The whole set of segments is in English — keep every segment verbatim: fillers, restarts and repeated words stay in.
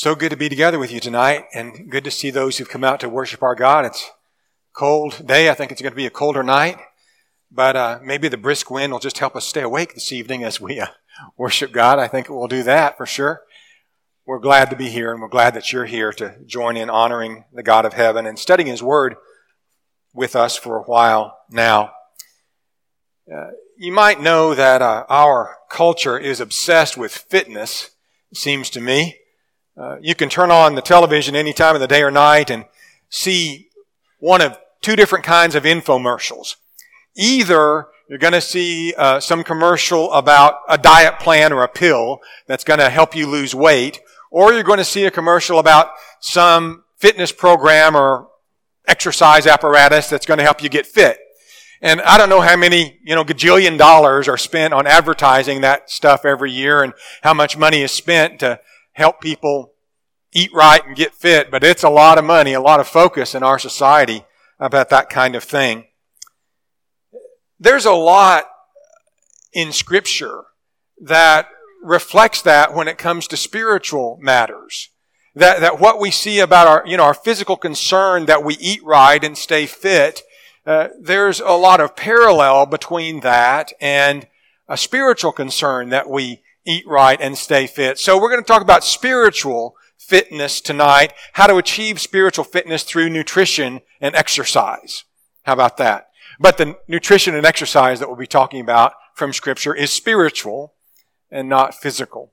So good to be together with you tonight, and good to see those who've come out to worship our God. It's a cold day. I think it's going to be a colder night, but uh, maybe the brisk wind will just help us stay awake this evening as we uh, worship God. I think it will do that for sure. We're glad to be here, and we're glad that you're here to join in honoring the God of heaven and studying His Word with us for a while now. Uh, you might know that uh, our culture is obsessed with fitness, it seems to me. Uh, you can turn on the television any time of the day or night and see one of two different kinds of infomercials. Either you're going to see uh, some commercial about a diet plan or a pill that's going to help you lose weight, or you're going to see a commercial about some fitness program or exercise apparatus that's going to help you get fit. And I don't know how many, you know, gajillion dollars are spent on advertising that stuff every year and how much money is spent to help people eat right and get fit, but it's a lot of money, a lot of focus in our society about that kind of thing. There's a lot in Scripture that reflects that when it comes to spiritual matters. That, that what we see about our, you know, our physical concern that we eat right and stay fit, uh, there's a lot of parallel between that and a spiritual concern that we eat right and stay fit. So we're going to talk about spiritual fitness tonight, how to achieve spiritual fitness through nutrition and exercise. How about that? But the nutrition and exercise that we'll be talking about from Scripture is spiritual and not physical.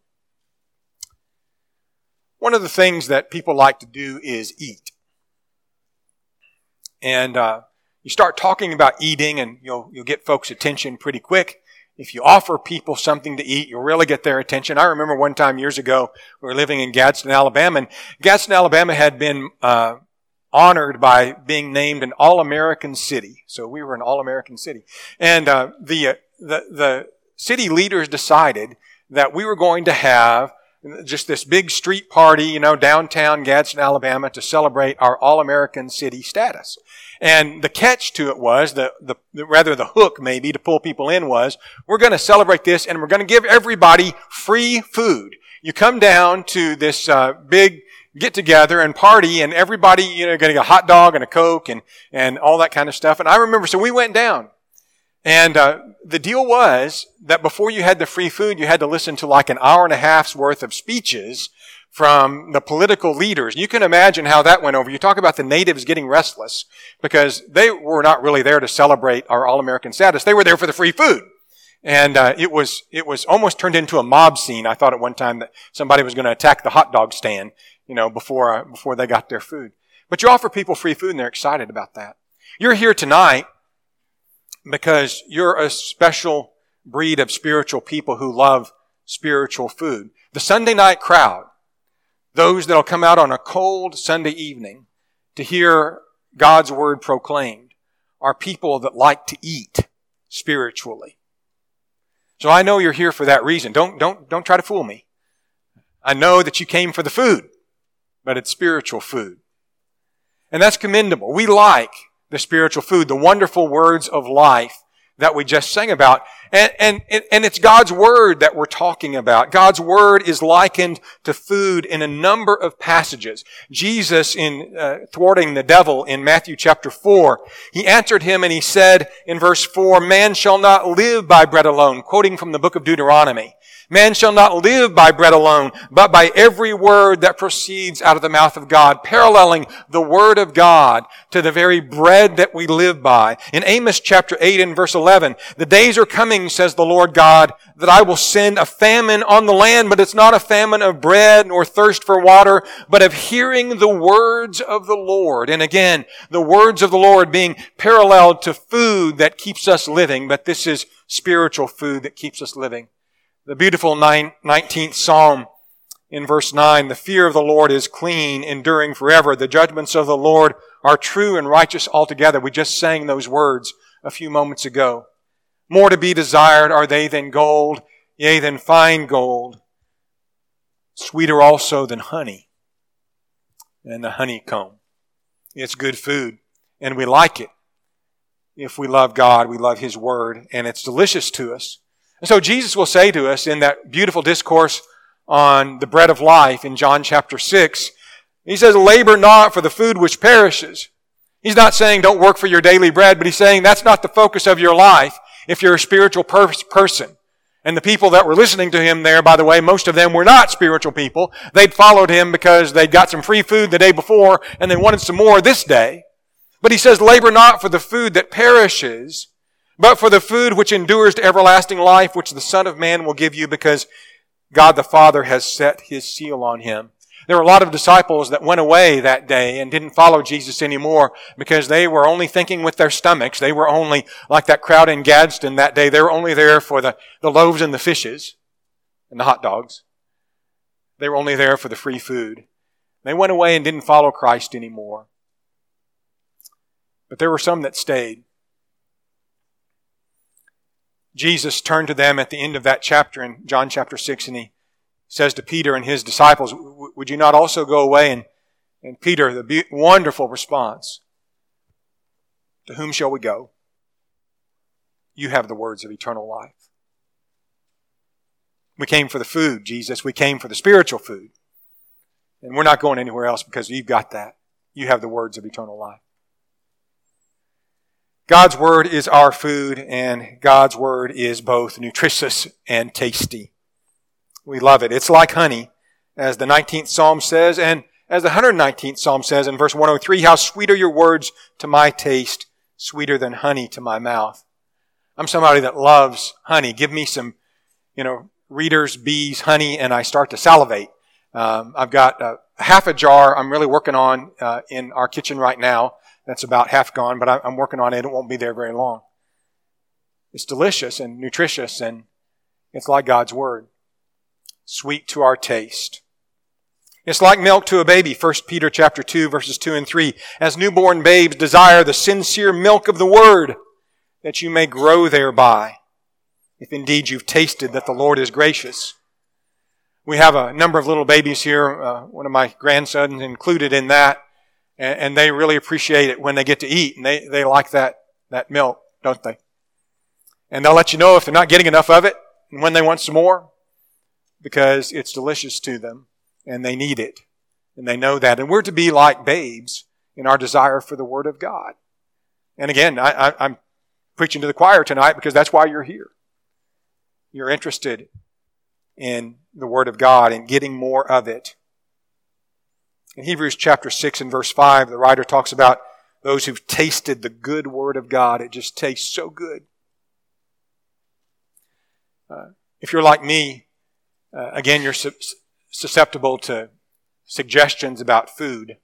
One of the things that people like to do is eat. And uh, you start talking about eating and you'll, you'll get folks' attention pretty quick. If you offer people something to eat, you'll really get their attention. I remember one time years ago, we were living in Gadsden, Alabama, and Gadsden, Alabama had been uh, honored by being named an All-American city. So we were an All-American city. And uh, the, uh, the the city leaders decided that we were going to have just this big street party, you know, downtown Gadsden, Alabama, to celebrate our All-American city status. And the catch to it was, the, the, the rather the hook maybe to pull people in was, we're going to celebrate this and we're going to give everybody free food. You come down to this uh, big get-together and party and everybody, you know, getting a hot dog and a Coke and, and all that kind of stuff. And I remember, so we went down. And uh, the deal was that before you had the free food, you had to listen to like an hour and a half's worth of speeches from the political leaders. You can imagine how that went over. You talk about the natives getting restless because they were not really there to celebrate our All-American status. They were there for the free food. And uh, it was it was almost turned into a mob scene. I thought at one time that somebody was going to attack the hot dog stand, you know, before uh, before they got their food. But you offer people free food and they're excited about that. You're here tonight because you're a special breed of spiritual people who love spiritual food. The Sunday night crowd, those that will come out on a cold Sunday evening to hear God's Word proclaimed, are people that like to eat spiritually. So I know you're here for that reason. Don't, don't, don't try to fool me. I know that you came for the food, but it's spiritual food. And that's commendable. We like the spiritual food, the wonderful words of life that we just sang about. And, and, and it's God's Word that we're talking about. God's Word is likened to food in a number of passages. Jesus, in uh, thwarting the devil in Matthew chapter four, He answered him and He said in verse four, "Man shall not live by bread alone," quoting from the book of Deuteronomy. "Man shall not live by bread alone, but by every word that proceeds out of the mouth of God," paralleling the Word of God to the very bread that we live by. In Amos chapter eight and verse eleven, "The days are coming, says the Lord God, that I will send a famine on the land, but it's not a famine of bread nor thirst for water, but of hearing the words of the Lord." And again, the words of the Lord being paralleled to food that keeps us living, but this is spiritual food that keeps us living. The beautiful nineteenth Psalm in verse nine, "The fear of the Lord is clean, enduring forever. The judgments of the Lord are true and righteous altogether." We just sang those words a few moments ago. "More to be desired are they than gold, yea, than fine gold. Sweeter also than honey and the honeycomb." It's good food, and we like it. If we love God, we love His Word, and it's delicious to us. And so Jesus will say to us in that beautiful discourse on the bread of life in John chapter six. He says, labor not for the food which perishes. He's not saying don't work for your daily bread, but he's saying that's not the focus of your life if you're a spiritual per- person. And the people that were listening to him there, by the way, most of them were not spiritual people. They'd followed him because they'd got some free food the day before and they wanted some more this day. But he says, labor not for the food that perishes, but for the food which endures to everlasting life, which the Son of Man will give you, because God the Father has set His seal on Him. There were a lot of disciples that went away that day and didn't follow Jesus anymore because they were only thinking with their stomachs. They were only, like that crowd in Gadsden that day, they were only there for the, the loaves and the fishes and the hot dogs. They were only there for the free food. They went away and didn't follow Christ anymore. But there were some that stayed. Jesus turned to them at the end of that chapter in John chapter six, and He says to Peter and his disciples, would you not also go away? And, and Peter, the be- wonderful response, to whom shall we go? You have the words of eternal life. We came for the food, Jesus. We came for the spiritual food. And we're not going anywhere else because you've got that. You have the words of eternal life. God's Word is our food, and God's Word is both nutritious and tasty. We love it. It's like honey, as the nineteenth Psalm says, and as the one hundred nineteenth Psalm says in verse one oh three, how sweet are your words to my taste, sweeter than honey to my mouth. I'm somebody that loves honey. Give me some, you know, Reader's Bees honey, and I start to salivate. Um, I've got uh, half a jar I'm really working on uh, in our kitchen right now. That's about half gone, but I, I'm working on it. It won't be there very long. It's delicious and nutritious, and it's like God's Word. Sweet to our taste. It's like milk to a baby. First Peter chapter two, verses two and three. As newborn babes desire the sincere milk of the Word, that you may grow thereby, if indeed you've tasted that the Lord is gracious. We have a number of little babies here, uh, one of my grandsons included in that, and, and they really appreciate it when they get to eat, and they, they like that, that milk, don't they? And they'll let you know if they're not getting enough of it, and when they want some more, because it's delicious to them, and they need it, and they know that. And we're to be like babes in our desire for the Word of God. And again, I, I, I'm preaching to the choir tonight because that's why you're here. You're interested in the Word of God and getting more of it. In Hebrews chapter six and verse five, the writer talks about those who've tasted the good Word of God. It just tastes so good. Uh, if you're like me, Uh, again, you're su- susceptible to suggestions about food.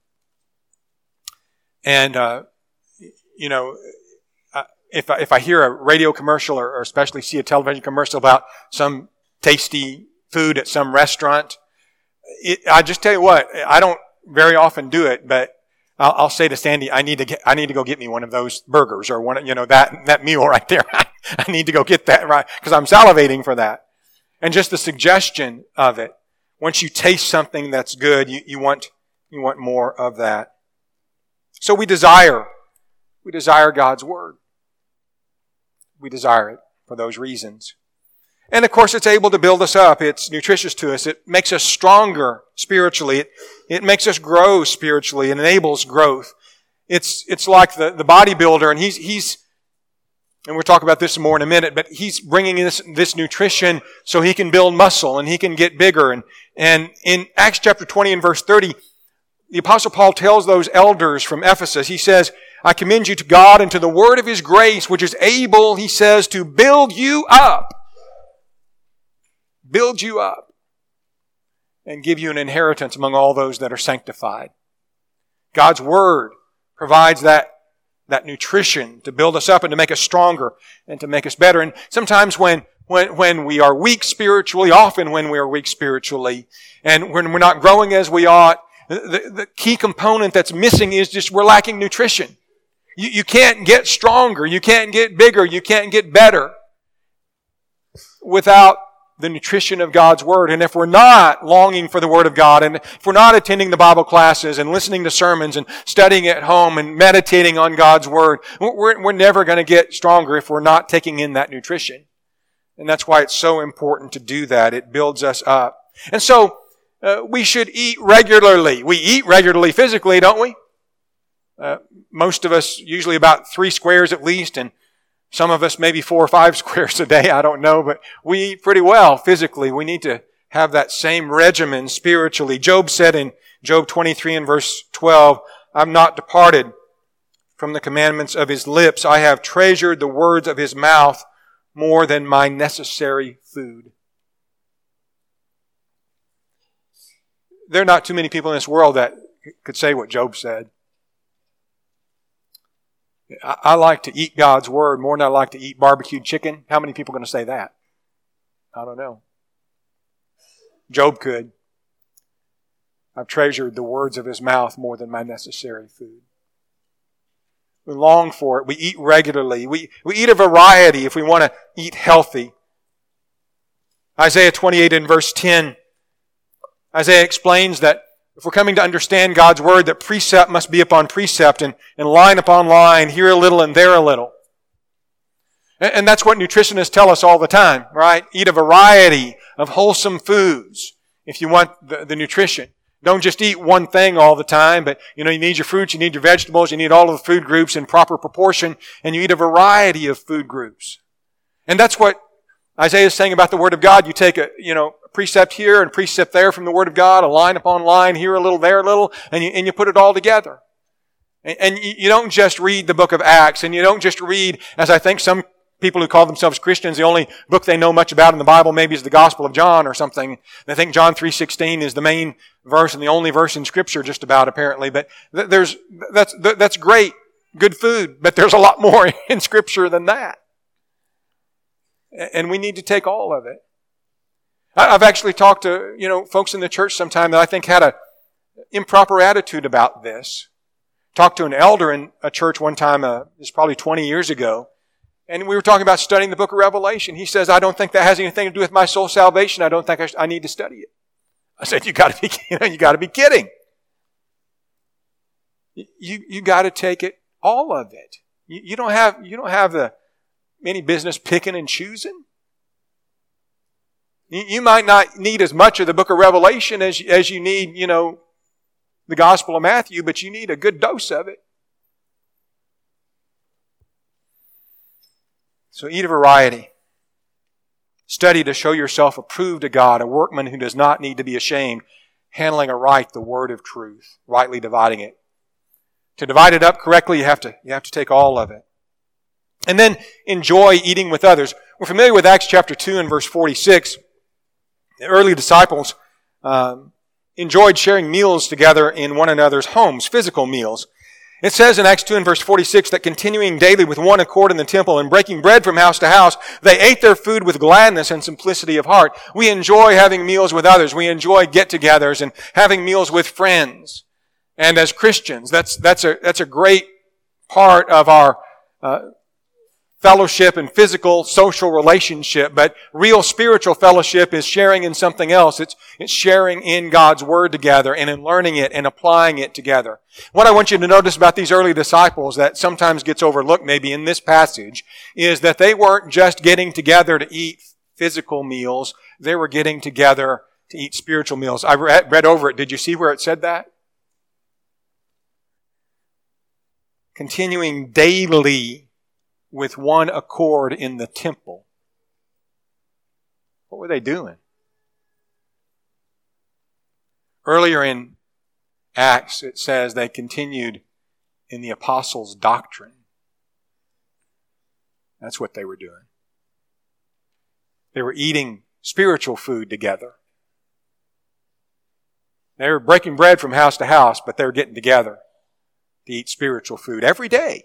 And, uh, you know, uh, if, I, if I hear a radio commercial or, or especially see a television commercial about some tasty food at some restaurant, it, I just tell you what, I don't very often do it, but I'll, I'll say to Sandy, I need to get, I need to go get me one of those burgers or one, you know, that, that meal right there. I need to go get that right because I'm salivating for that. And just the suggestion of it. Once you taste something that's good, you, you want, you want more of that. So we desire, we desire God's Word. We desire it for those reasons. And of course, it's able to build us up. It's nutritious to us. It makes us stronger spiritually. It, it makes us grow spiritually. It enables growth. It's, it's like the, the bodybuilder, and he's, he's, and we'll talk about this more in a minute, but he's bringing this, this nutrition so he can build muscle and he can get bigger. And, and in Acts chapter twenty and verse thirty, the Apostle Paul tells those elders from Ephesus, he says, I commend you to God and to the word of His grace, which is able, he says, to build you up. Build you up. And give you an inheritance among all those that are sanctified. God's Word provides that that nutrition to build us up and to make us stronger and to make us better. And sometimes when, when, when we are weak spiritually, often when we are weak spiritually, and when we're not growing as we ought, the, the key component that's missing is just we're lacking nutrition. You, you can't get stronger. You can't get bigger. You can't get better without the nutrition of God's Word. And if we're not longing for the Word of God, and if we're not attending the Bible classes and listening to sermons and studying at home and meditating on God's Word, we're, we're never going to get stronger if we're not taking in that nutrition. And that's why it's so important to do that. It builds us up. And so, uh, we should eat regularly. We eat regularly physically, don't we? Uh, most of us usually about three squares at least, and some of us maybe four or five squares a day, I don't know, but we eat pretty well physically. We need to have that same regimen spiritually. Job said in Job twenty-three and verse twelve, I've not departed from the commandments of His lips. I have treasured the words of His mouth more than my necessary food. There are not too many people in this world that could say what Job said. I, I like to eat God's Word more than I like to eat barbecued chicken. How many people are going to say that? I don't know. Job could. I've treasured the words of His mouth more than my necessary food. We long for it. We eat regularly. We, we eat a variety if we want to eat healthy. Isaiah twenty-eight and verse ten, Isaiah explains that if we're coming to understand God's Word, that precept must be upon precept and, and line upon line, here a little and there a little. And, and that's what nutritionists tell us all the time, right? Eat a variety of wholesome foods if you want the, the nutrition. Don't just eat one thing all the time, but you know, you need your fruits, you need your vegetables, you need all of the food groups in proper proportion, and you eat a variety of food groups. And that's what Isaiah is saying about the Word of God. You take a, you know, a precept here and a precept there from the Word of God, a line upon line, here a little, there a little, and you, and you put it all together. And, and you don't just read the book of Acts, and you don't just read, as I think some people who call themselves Christians, the only book they know much about in the Bible maybe is the Gospel of John or something. They think John three sixteen is the main verse and the only verse in Scripture just about, apparently. But there's, that's, that's great, good food, but there's a lot more in Scripture than that. And we need to take all of it. I've actually talked to, you know, folks in the church sometime that I think had a improper attitude about this. Talked to an elder in a church one time, uh, it's probably twenty years ago, and we were talking about studying the book of Revelation. He says, I don't think that has anything to do with my soul salvation. I don't think I, sh- I need to study it. I said, you gotta be, you know, you gotta be kidding. You, you gotta take it, all of it. You, you don't have, you don't have the, any business picking and choosing. You, you might not need as much of the book of Revelation as, as you need, you know, the Gospel of Matthew, but you need a good dose of it. So eat a variety. Study to show yourself approved to God, a workman who does not need to be ashamed, handling aright the word of truth, rightly dividing it. To divide it up correctly, you have to, you have to take all of it. And then enjoy eating with others. We're familiar with Acts chapter two and verse forty-six. The early disciples um, enjoyed sharing meals together in one another's homes, physical meals. It says in Acts two and verse forty-six that continuing daily with one accord in the temple and breaking bread from house to house, they ate their food with gladness and simplicity of heart. We enjoy having meals with others. We enjoy get-togethers and having meals with friends. And as Christians, that's, that's a, that's a great part of our, uh, fellowship and physical, social relationship, but real spiritual fellowship is sharing in something else. It's, it's sharing in God's Word together and in learning it and applying it together. What I want you to notice about these early disciples that sometimes gets overlooked maybe in this passage is that they weren't just getting together to eat physical meals. They were getting together to eat spiritual meals. I read, read over it. Did you see where it said that? Continuing daily with one accord in the temple. What were they doing? Earlier in Acts, it says they continued in the apostles' doctrine. That's what they were doing. They were eating spiritual food together. They were breaking bread from house to house, but they were getting together to eat spiritual food every day.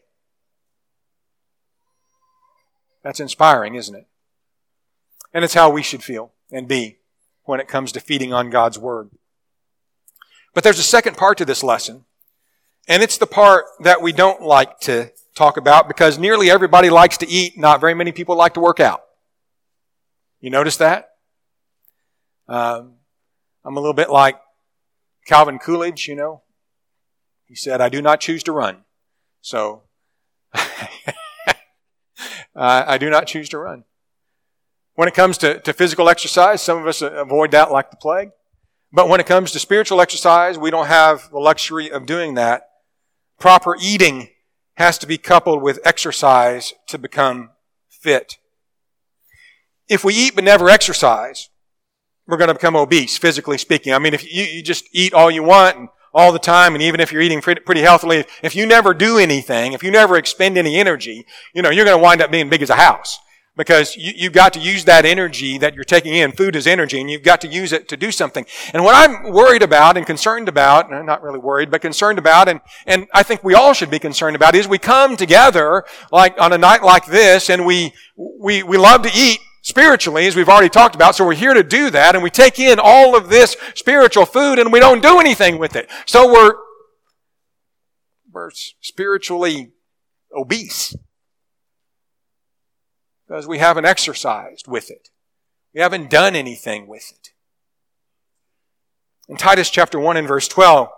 That's inspiring, isn't it? And it's how we should feel and be when it comes to feeding on God's Word. But there's a second part to this lesson, and it's the part that we don't like to talk about because nearly everybody likes to eat, not very many people like to work out. You notice that? Um, I'm a little bit like Calvin Coolidge, you know. He said, I do not choose to run. So... Uh, I do not choose to run. When it comes to, to physical exercise, some of us avoid that like the plague. But when it comes to spiritual exercise, we don't have the luxury of doing that. Proper eating has to be coupled with exercise to become fit. If we eat but never exercise, we're going to become obese, physically speaking. I mean, if you, you just eat all you want and all the time, and even if you're eating pretty, pretty healthily, if you never do anything, if you never expend any energy, you know, you're going to wind up being big as a house. Because you, you've got to use that energy that you're taking in. Food is energy, and you've got to use it to do something. And what I'm worried about and concerned about, not really worried, but concerned about, and, and I think we all should be concerned about, is we come together like on a night like this, and we, we, we love to eat spiritually, as we've already talked about, so we're here to do that, and we take in all of this spiritual food, and we don't do anything with it. So we're, we're spiritually obese. Because we haven't exercised with it. We haven't done anything with it. In Titus chapter one and verse twelve,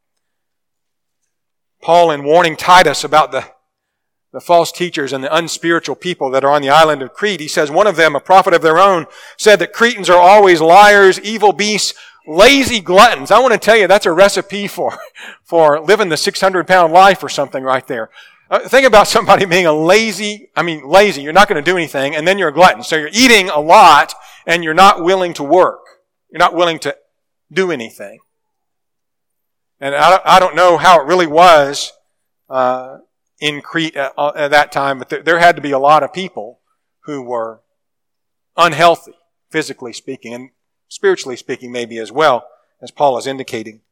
Paul, in warning Titus about the, the false teachers and the unspiritual people that are on the island of Crete, he says, one of them, a prophet of their own, said that Cretans are always liars, evil beasts, lazy gluttons. I want to tell you, that's a recipe for, for living the six hundred pound life or something right there. Uh, think about somebody being a lazy, I mean lazy, you're not going to do anything, and then you're a glutton. So you're eating a lot, and you're not willing to work. You're not willing to do anything. And I don't, I don't know how it really was uh, in Crete at, at that time, but there, there had to be a lot of people who were unhealthy, physically speaking, and spiritually speaking maybe as well, as Paul is indicating.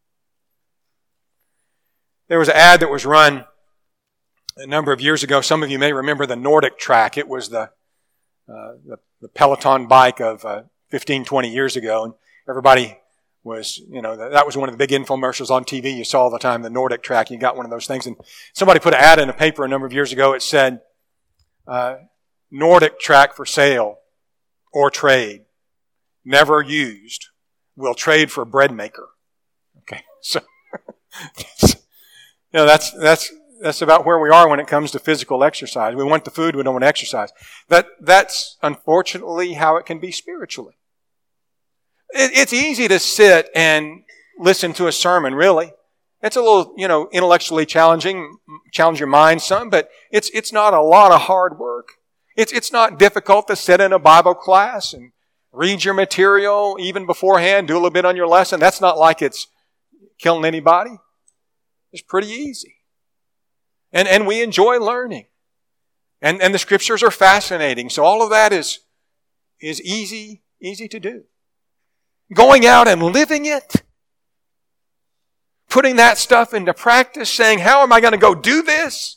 There was an ad that was run a number of years ago. Some of you may remember the Nordic Track. It was the uh, the, the Peloton bike of uh, fifteen, twenty years ago, and everybody was, you know, that was one of the big infomercials on T V you saw all the time, the Nordic Track. You got one of those things, and somebody put an ad in a paper a number of years ago. It said, uh, Nordic Track for sale or trade, never used, will trade for a bread maker. Okay, so, you know, that's, that's, That's about where we are when it comes to physical exercise. We want the food, we don't want to exercise. That, that's unfortunately how it can be spiritually. It, it's easy to sit and listen to a sermon, really. It's a little, you know, intellectually challenging, challenge your mind some, but it's, it's not a lot of hard work. It's, it's not difficult to sit in a Bible class and read your material even beforehand, do a little bit on your lesson. That's not like it's killing anybody. It's pretty easy. And, and we enjoy learning. And, and the scriptures are fascinating. So all of that is, is easy, easy to do. Going out and living it, putting that stuff into practice, saying, how am I going to go do this?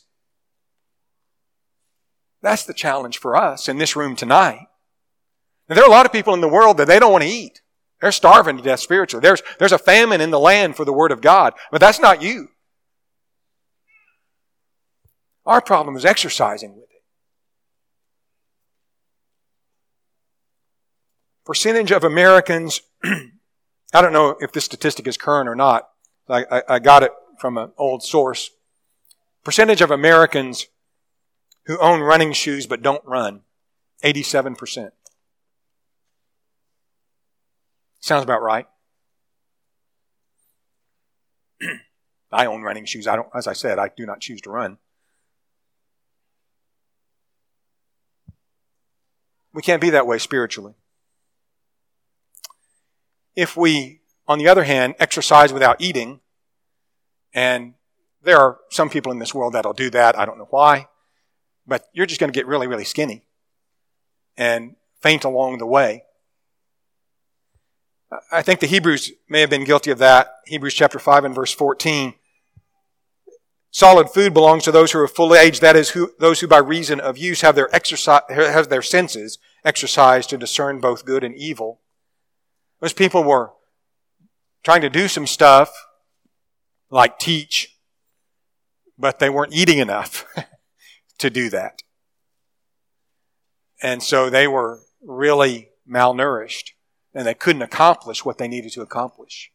That's the challenge for us in this room tonight. Now, there are a lot of people in the world that they don't want to eat. They're starving to death spiritually. There's, there's a famine in the land for the Word of God. But that's not you. Our problem is exercising with it. Percentage of Americans, I don't know if this statistic is current or not. I, I, I got it from an old source. Percentage of Americans who own running shoes but don't run, eighty-seven percent. Sounds about right. I own running shoes. I don't, as I said, I do not choose to run. We can't be that way spiritually. If we, on the other hand, exercise without eating, and there are some people in this world that'll do that, I don't know why, but you're just going to get really, really skinny and faint along the way. I think the Hebrews may have been guilty of that. Hebrews chapter five and verse fourteen. Solid food belongs to those who are full age, that is, who, those who by reason of use have their exercise, have their senses exercised to discern both good and evil. Those people were trying to do some stuff, like teach, but they weren't eating enough to do that. And so they were really malnourished, and they couldn't accomplish what they needed to accomplish.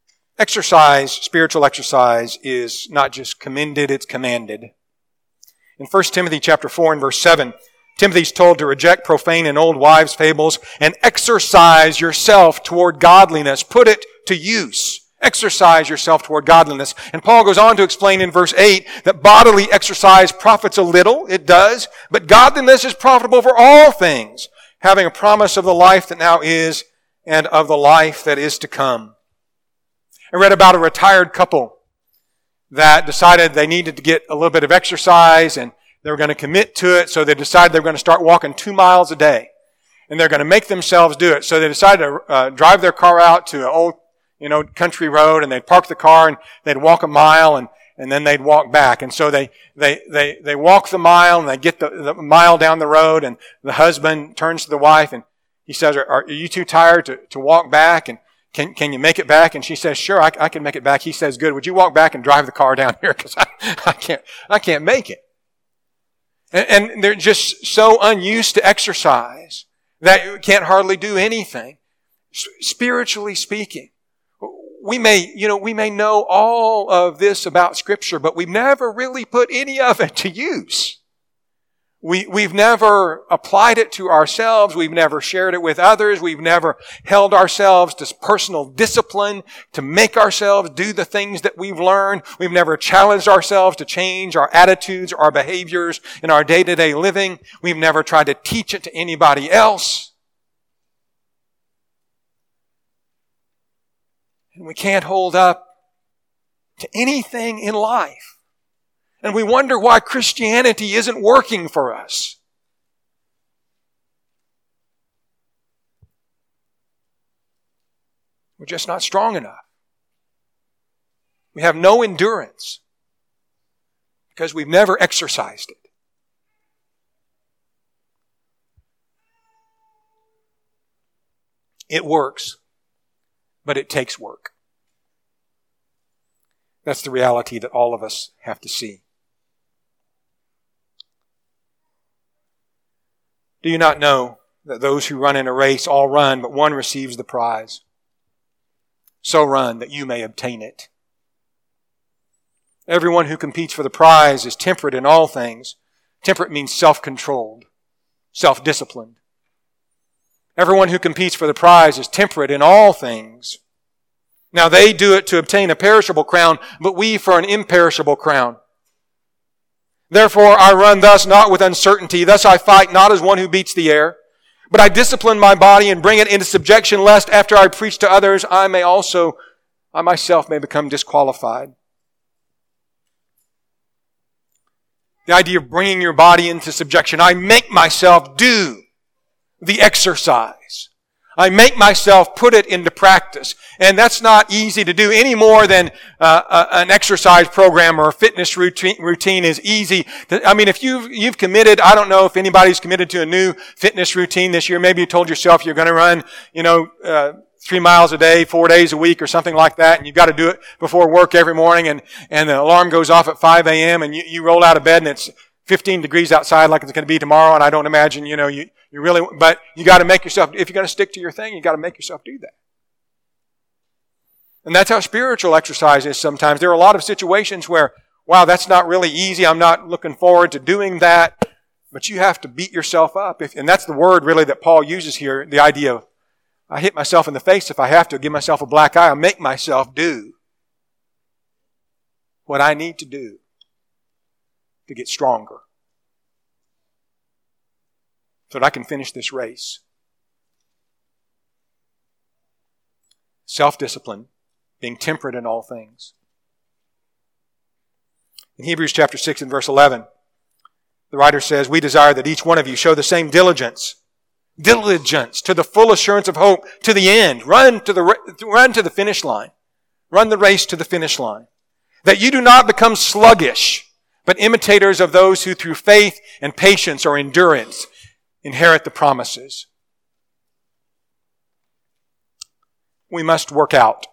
Exercise, spiritual exercise, is not just commended, it's commanded. In First Timothy chapter four and verse seven, Timothy's told to reject profane and old wives' fables and exercise yourself toward godliness. Put it to use. Exercise yourself toward godliness. And Paul goes on to explain in verse eight that bodily exercise profits a little. It does. But godliness is profitable for all things, having a promise of the life that now is and of the life that is to come. I read about a retired couple that decided they needed to get a little bit of exercise and they were going to commit to it, so they decided they were going to start walking two miles a day. And they're going to make themselves do it. So they decided to uh, drive their car out to an old, you know, country road, and they'd park the car and they'd walk a mile and, and then they'd walk back. And so they, they, they, they walk the mile and they get the, the mile down the road, and the husband turns to the wife and he says, are, are you too tired to, to walk back? And Can, can you make it back? And she says, sure, I, I can make it back. He says, good. Would you walk back and drive the car down here? Because I, I can't, I can't make it. And, and they're just so unused to exercise that you can't hardly do anything. S- spiritually speaking, we may, you know, we may know all of this about Scripture, but we've never really put any of it to use. We, we've never applied it to ourselves. We've never shared it with others. We've never held ourselves to personal discipline to make ourselves do the things that we've learned. We've never challenged ourselves to change our attitudes or our behaviors in our day-to-day living. We've never tried to teach it to anybody else. And we can't hold up to anything in life. And we wonder why Christianity isn't working for us. We're just not strong enough. We have no endurance because we've never exercised it. It works, but it takes work. That's the reality that all of us have to see. Do you not know that those who run in a race all run, but one receives the prize? So run that you may obtain it. Everyone who competes for the prize is temperate in all things. Temperate means self-controlled, self-disciplined. Everyone who competes for the prize is temperate in all things. Now they do it to obtain a perishable crown, but we for an imperishable crown. Therefore I run thus not with uncertainty. Thus I fight not as one who beats the air. But I discipline my body and bring it into subjection, lest after I preach to others, I may also, I myself may become disqualified. The idea of bringing your body into subjection. I make myself do the exercise. I make myself put it into practice. And that's not easy to do any more than uh, a, an exercise program or a fitness routine, routine is easy. To, I mean, if you've, you've committed, I don't know if anybody's committed to a new fitness routine this year. Maybe you told yourself you're going to run, you know, uh, three miles a day, four days a week or something like that. And you've got to do it before work every morning. And, and the alarm goes off at five a.m. and you, you roll out of bed and it's fifteen degrees outside like it's going to be tomorrow. And I don't imagine, you know, you, you really, but you got to make yourself, if you're going to stick to your thing, you got to make yourself do that. And that's how spiritual exercise is sometimes. There are a lot of situations where, wow, that's not really easy. I'm not looking forward to doing that. But you have to beat yourself up. If, and that's the word really that Paul uses here, the idea of, I hit myself in the face if I have to, give myself a black eye. I make myself do what I need to do to get stronger, so that I can finish this race. Self-discipline, being temperate in all things. In Hebrews chapter six and verse eleven, the writer says, we desire that each one of you show the same diligence, diligence to the full assurance of hope to the end. Run to the, run to the finish line. Run the race to the finish line. That you do not become sluggish, but imitators of those who through faith and patience or endurance inherit the promises. We must work out.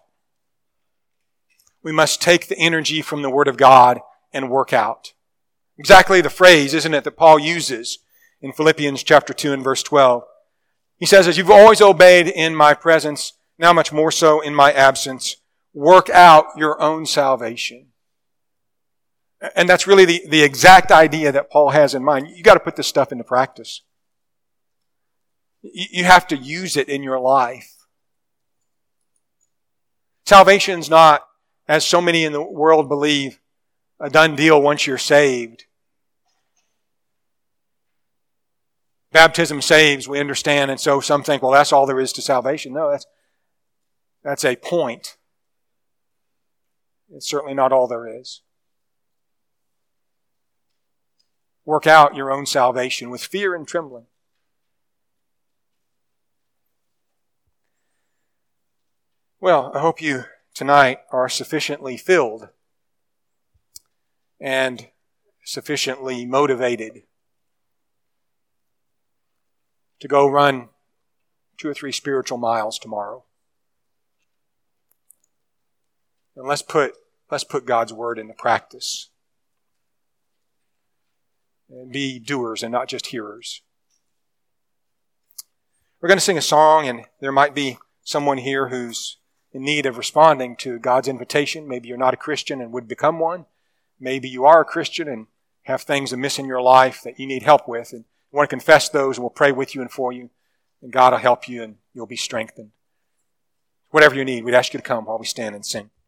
We must take the energy from the Word of God and work out. Exactly the phrase, isn't it, that Paul uses in Philippians chapter two and verse twelve. He says, as you've always obeyed in my presence, now much more so in my absence, work out your own salvation. And that's really the, the exact idea that Paul has in mind. You got to put this stuff into practice. You, you have to use it in your life. Salvation's not, as so many in the world believe, a done deal once you're saved. Baptism saves, we understand, and so some think, well, that's all there is to salvation. No, that's, that's a point. It's certainly not all there is. Work out your own salvation with fear and trembling. Well, I hope you tonight are sufficiently filled and sufficiently motivated to go run two or three spiritual miles tomorrow. And let's put, let's put God's Word into practice. And be doers and not just hearers. We're going to sing a song, and there might be someone here who's in need of responding to God's invitation. Maybe you're not a Christian and would become one. Maybe you are a Christian and have things amiss in your life that you need help with. And you want to confess those, and we'll pray with you and for you. And God will help you and you'll be strengthened. Whatever you need, we'd ask you to come while we stand and sing.